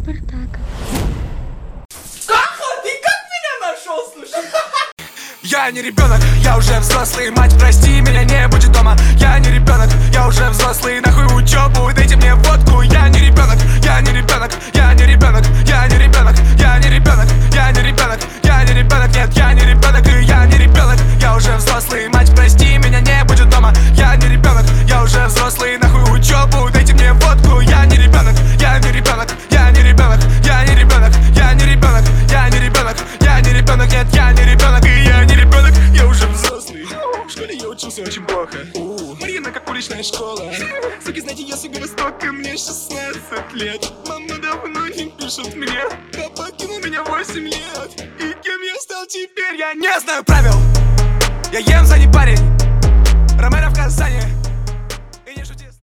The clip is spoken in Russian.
Спартака. Каха, ты как меня нашел, слушай? Я не ребенок, я уже взрослый. Мать, прости, меня не будет дома. Я не ребенок, я уже взрослый. Нахуй учебу, дайте мне водку. Я не ребенок, я не ребенок, я не ребенок, я не ребенок, я не ребенок, я не ребенок, я не ребенок, нет, я не ребенок, и я не ребенок, я уже взрослый. Мать, прости, меня не будет дома. Я не ребенок, я уже взрослый. Нахуй учебу, дайте мне водку. Я не ребенок, я не ребенок, я не ребенок, я не ребенок, я не ребенок, я не ребенок, я не ребенок, нет, я не ребенок, и я не ребенок, я уже взрослый. В школе я учился очень плохо. Марина, как уличная школа. Суки, знаете, я с Юго-Востока, мне 16 лет. Мама давно не пишет мне. Папа кинул меня 8 лет. И кем я стал теперь? Я не знаю правил. Я ем за не парень. Ромеро в Казани.